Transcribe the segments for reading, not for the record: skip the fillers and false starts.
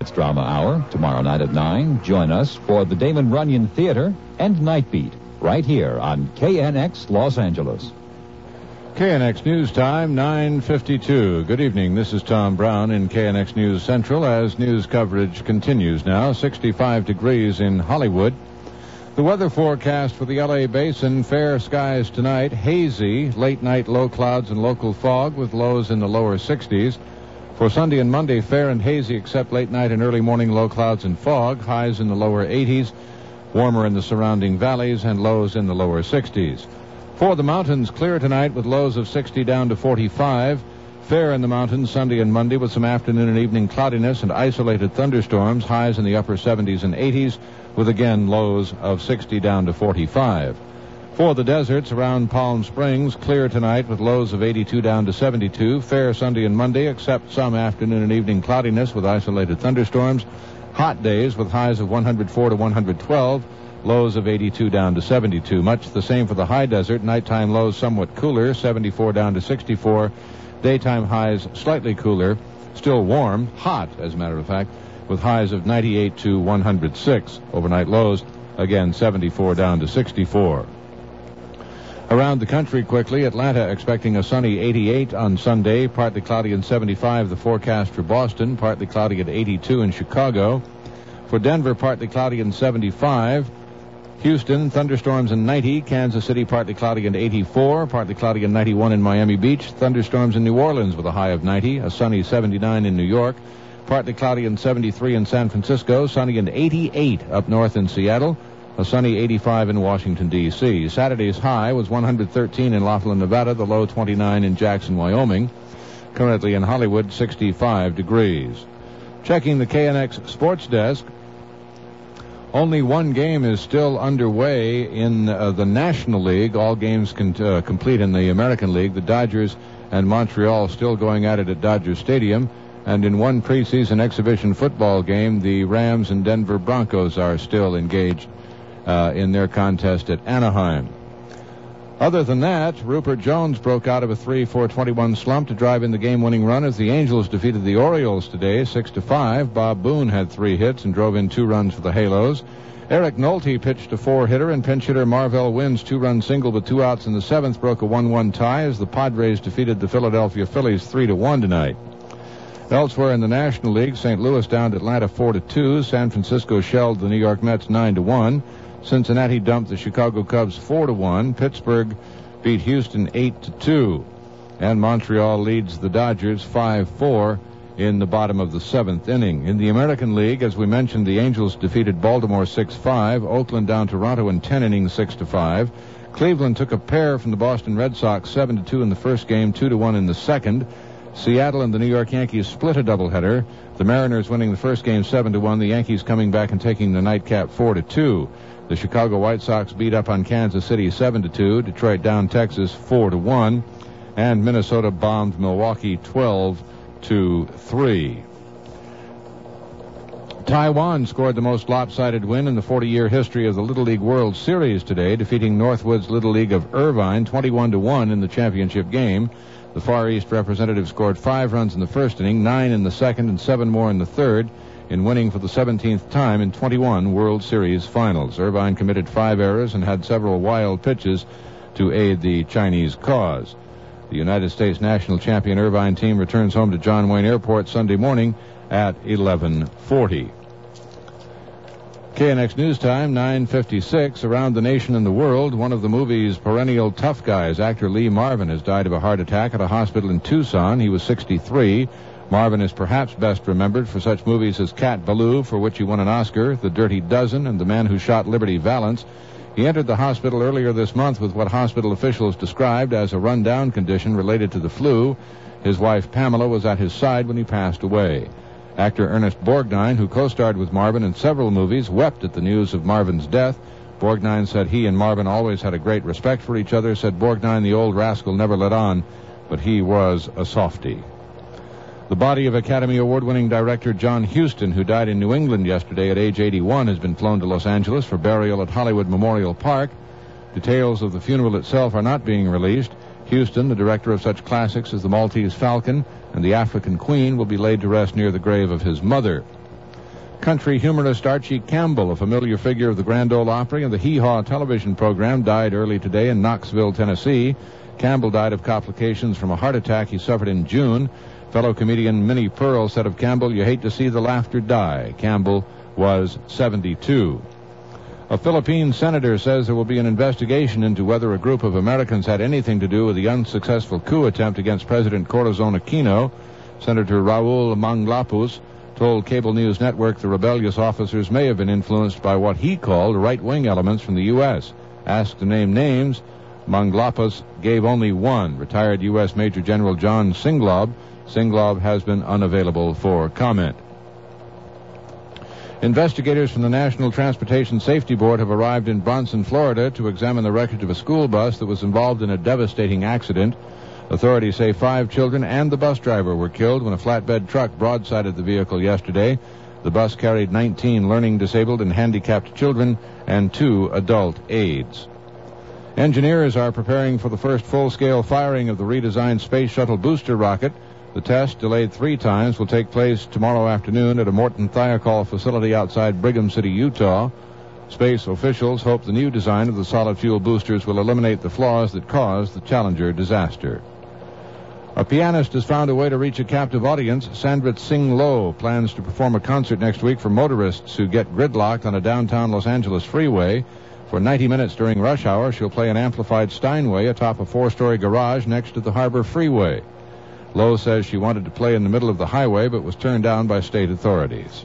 It's Drama Hour. Tomorrow night at 9, join us for the Damon Runyon Theater and Night Beat, right here on KNX Los Angeles. KNX News Time, 9:52. Good evening. This is Tom Brown in KNX News Central as news coverage continues now. 65 degrees in Hollywood. The weather forecast for the L.A. Basin, fair skies tonight, hazy, late night low clouds and local fog with lows in the lower 60s. For Sunday and Monday, fair and hazy except late night and early morning low clouds and fog, highs in the lower 80s, warmer in the surrounding valleys and lows in the lower 60s. For the mountains, clear tonight with lows of 60 down to 45. Fair in the mountains Sunday and Monday with some afternoon and evening cloudiness and isolated thunderstorms, highs in the upper 70s and 80s with again lows of 60 down to 45. For the deserts around Palm Springs, clear tonight with lows of 82 down to 72. Fair Sunday and Monday except some afternoon and evening cloudiness with isolated thunderstorms. Hot days with highs of 104 to 112. Lows of 82 down to 72. Much the same for the high desert. Nighttime lows somewhat cooler, 74 down to 64. Daytime highs slightly cooler, still warm, hot as a matter of fact, with highs of 98 to 106. Overnight lows, again 74 down to 64. Around the country quickly, Atlanta expecting a sunny 88 on Sunday, partly cloudy and 75 the forecast for Boston, partly cloudy at 82 in Chicago. For Denver, partly cloudy and 75. Houston, thunderstorms and 90. Kansas City, partly cloudy and 84. Partly cloudy and 91 in Miami Beach. Thunderstorms in New Orleans with a high of 90. A sunny 79 in New York. Partly cloudy and 73 in San Francisco. Sunny and 88 up north in Seattle. A sunny 85 in Washington, D.C. Saturday's high was 113 in Laughlin, Nevada. The low 29 in Jackson, Wyoming. Currently in Hollywood, 65 degrees. Checking the KNX sports desk. Only one game is still underway in the National League. All games complete in the American League. The Dodgers and Montreal still going at it at Dodger Stadium. And in one preseason exhibition football game, the Rams and Denver Broncos are still engaged in their contest at Anaheim. Other than that, Rupert Jones broke out of a 3-4-21 slump to drive in the game-winning run as the Angels defeated the Orioles today 6-5. Bob Boone had 3 hits and drove in 2 runs for the Halos. Eric Nolte pitched a 4-hitter, and pinch hitter Marvell Wynn's 2-run single with 2 outs in the 7th broke a 1-1 tie as the Padres defeated the Philadelphia Phillies 3-1 tonight. Elsewhere in the National League, St. Louis downed Atlanta 4-2. San Francisco shelled the New York Mets 9-1. Cincinnati dumped the Chicago Cubs 4-1. Pittsburgh beat Houston 8-2. And Montreal leads the Dodgers 5-4 in the bottom of the 7th inning. In the American League, as we mentioned, the Angels defeated Baltimore 6-5. Oakland down Toronto in 10 innings 6-5. Cleveland took a pair from the Boston Red Sox 7-2 in the first game, 2-1 in the second. Seattle and the New York Yankees split a doubleheader. The Mariners winning the first game 7-1. The Yankees coming back and taking the nightcap 4-2. The Chicago White Sox beat up on Kansas City 7-2. Detroit down Texas 4-1. And Minnesota bombed Milwaukee 12-3. Taiwan scored the most lopsided win in the 40-year history of the Little League World Series today, defeating Northwoods Little League of Irvine 21-1 in the championship game. The Far East representative scored 5 runs in the first inning, 9 in the second, and 7 more in the third, in winning for the 17th time in 21 World Series finals. Irvine committed 5 errors and had several wild pitches to aid the Chinese cause. The United States national champion Irvine team returns home to John Wayne Airport Sunday morning at 11:40. KNX News Time, 9:56. Around the nation and the world, one of the movie's perennial tough guys, actor Lee Marvin, has died of a heart attack at a hospital in Tucson. He was 63. Marvin is perhaps best remembered for such movies as Cat Ballou, for which he won an Oscar, The Dirty Dozen, and The Man Who Shot Liberty Valance. He entered the hospital earlier this month with what hospital officials described as a run-down condition related to the flu. His wife Pamela was at his side when he passed away. Actor Ernest Borgnine, who co-starred with Marvin in several movies, wept at the news of Marvin's death. Borgnine said he and Marvin always had a great respect for each other. Said Borgnine, the old rascal never let on, but he was a softy. The body of Academy Award-winning director John Huston, who died in New England yesterday at age 81, has been flown to Los Angeles for burial at Hollywood Memorial Park. Details of the funeral itself are not being released. Huston, the director of such classics as The Maltese Falcon and The African Queen, will be laid to rest near the grave of his mother. Country humorist Archie Campbell, a familiar figure of the Grand Ole Opry and the Hee Haw television program, died early today in Knoxville, Tennessee. Campbell died of complications from a heart attack he suffered in June. Fellow comedian Minnie Pearl said of Campbell, "You hate to see the laughter die." Campbell was 72. A Philippine senator says there will be an investigation into whether a group of Americans had anything to do with the unsuccessful coup attempt against President Corazon Aquino. Senator Raul Manglapus told Cable News Network the rebellious officers may have been influenced by what he called right-wing elements from the U.S. Asked to name names, Manglapus gave only one, retired U.S. Major General John Singlaub. Singlaub has been unavailable for comment. Investigators from the National Transportation Safety Board have arrived in Bronson, Florida, to examine the wreckage of a school bus that was involved in a devastating accident. Authorities say 5 children and the bus driver were killed when a flatbed truck broadsided the vehicle yesterday. The bus carried 19 learning disabled and handicapped children and 2 adult aides. Engineers are preparing for the first full-scale firing of the redesigned Space Shuttle booster rocket. The test, delayed 3 times, will take place tomorrow afternoon at a Morton Thiokol facility outside Brigham City, Utah. Space officials hope the new design of the solid fuel boosters will eliminate the flaws that caused the Challenger disaster. A pianist has found a way to reach a captive audience. Sandrit Singh Loh plans to perform a concert next week for motorists who get gridlocked on a downtown Los Angeles freeway. For 90 minutes during rush hour, she'll play an amplified Steinway atop a 4-story garage next to the Harbor Freeway. Lowe says she wanted to play in the middle of the highway but was turned down by state authorities.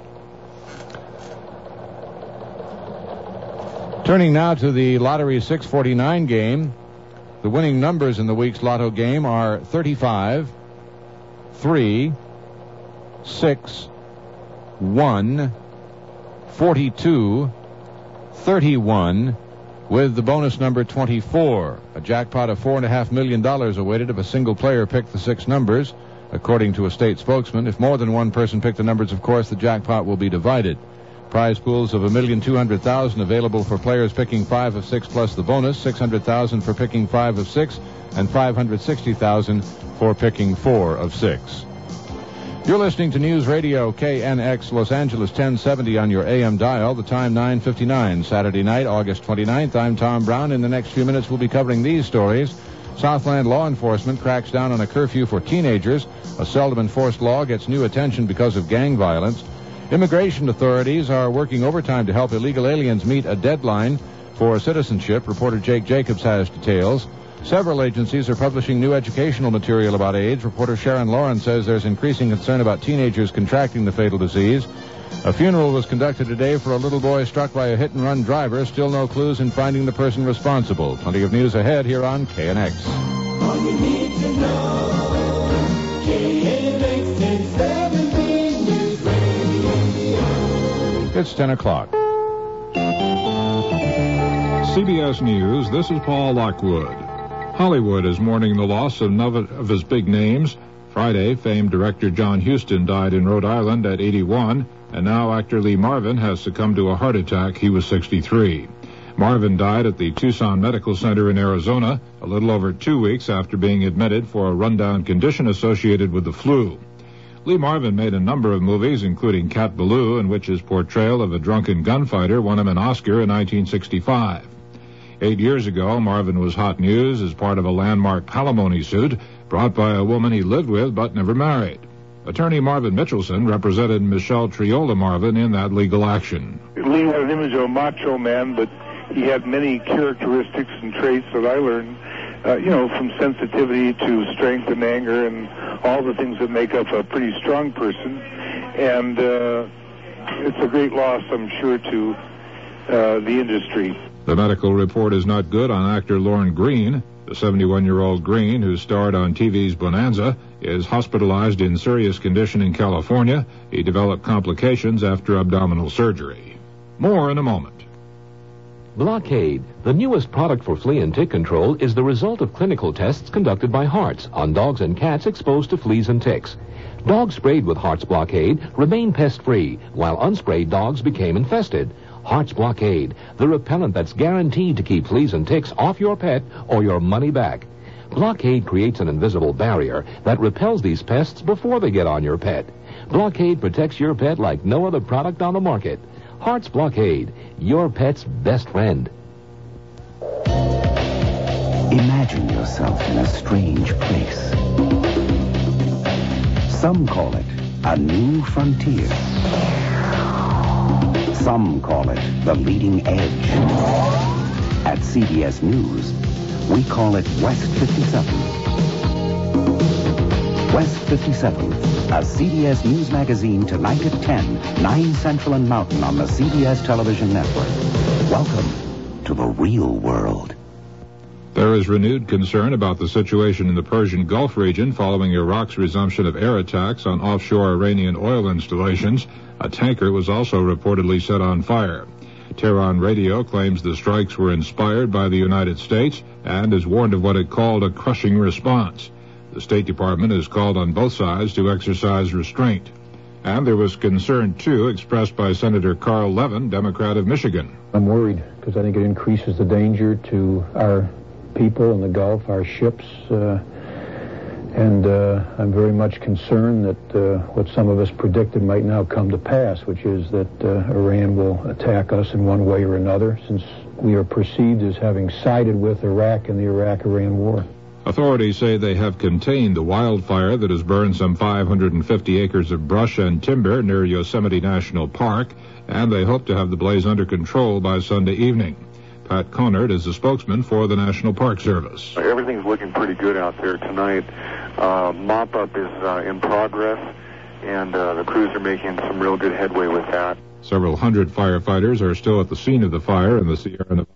Turning now to the Lottery 649 game. The winning numbers in the week's Lotto game are 35, 3, 6, 1, 42, 31, with the bonus number 24. A jackpot of $4.5 million awaited if a single player picked the 6 numbers. According to a state spokesman, if more than one person picked the numbers, of course, the jackpot will be divided. Prize pools of $1,200,000 available for players picking 5 of 6 plus the bonus, $600,000 for picking 5 of 6, and $560,000 for picking 4 of 6. You're listening to News Radio KNX Los Angeles 1070 on your AM dial. The time 9:59 Saturday night, August 29th. I'm Tom Brown. In the next few minutes, we'll be covering these stories. Southland law enforcement cracks down on a curfew for teenagers. A seldom enforced law gets new attention because of gang violence. Immigration authorities are working overtime to help illegal aliens meet a deadline for citizenship. Reporter Jake Jacobs has details. Several agencies are publishing new educational material about AIDS. Reporter Sharon Lauren says there's increasing concern about teenagers contracting the fatal disease. A funeral was conducted today for a little boy struck by a hit-and-run driver. Still no clues in finding the person responsible. Plenty of news ahead here on KNX. All you need to know, KNX 1070 News Radio. It's 10 o'clock. CBS News, this is Paul Lockwood. Hollywood is mourning the loss of none of his big names. Friday, famed director John Huston died in Rhode Island at 81, and now actor Lee Marvin has succumbed to a heart attack. He was 63. Marvin died at the Tucson Medical Center in Arizona a little over 2 weeks after being admitted for a rundown condition associated with the flu. Lee Marvin made a number of movies, including Cat Ballou, in which his portrayal of a drunken gunfighter won him an Oscar in 1965. 8 years ago, Marvin was hot news as part of a landmark alimony suit brought by a woman he lived with but never married. Attorney Marvin Mitchelson represented Michelle Triola Marvin in that legal action. Lee had an image of a macho man, but he had many characteristics and traits that I learned, from sensitivity to strength and anger and all the things that make up a pretty strong person. And it's a great loss, I'm sure, to the industry. The medical report is not good on actor Lorne Greene. The 71-year-old Greene, who starred on TV's Bonanza, is hospitalized in serious condition in California. He developed complications after abdominal surgery. More in a moment. Blockade, the newest product for flea and tick control, is the result of clinical tests conducted by Hartz on dogs and cats exposed to fleas and ticks. Dogs sprayed with Hartz Blockade remain pest-free, while unsprayed dogs became infested. Hartz Blockade, the repellent that's guaranteed to keep fleas and ticks off your pet or your money back. Blockade creates an invisible barrier that repels these pests before they get on your pet. Blockade protects your pet like no other product on the market. Hart's Blockade, your pet's best friend. Imagine yourself in a strange place. Some call it a new frontier. Some call it the leading edge. At CBS News, we call it West 57. West 57, a CBS News magazine tonight at 10, 9 Central and Mountain on the CBS television network. Welcome to the real world. There is renewed concern about the situation in the Persian Gulf region following Iraq's resumption of air attacks on offshore Iranian oil installations. A tanker was also reportedly set on fire. Tehran Radio claims the strikes were inspired by the United States and has warned of what it called a crushing response. The State Department has called on both sides to exercise restraint. And there was concern, too, expressed by Senator Carl Levin, Democrat of Michigan. I'm worried because I think it increases the danger to our people in the Gulf, our ships, and I'm very much concerned that what some of us predicted might now come to pass, which is that Iran will attack us in one way or another, since we are perceived as having sided with Iraq in the Iraq-Iran war. Authorities say they have contained the wildfire that has burned some 550 acres of brush and timber near Yosemite National Park, and they hope to have the blaze under control by Sunday evening. Pat Conard is the spokesman for the National Park Service. Everything's looking pretty good out there tonight. Mop-up is in progress, and the crews are making some real good headway with that. Several hundred firefighters are still at the scene of the fire in the Sierra Nevada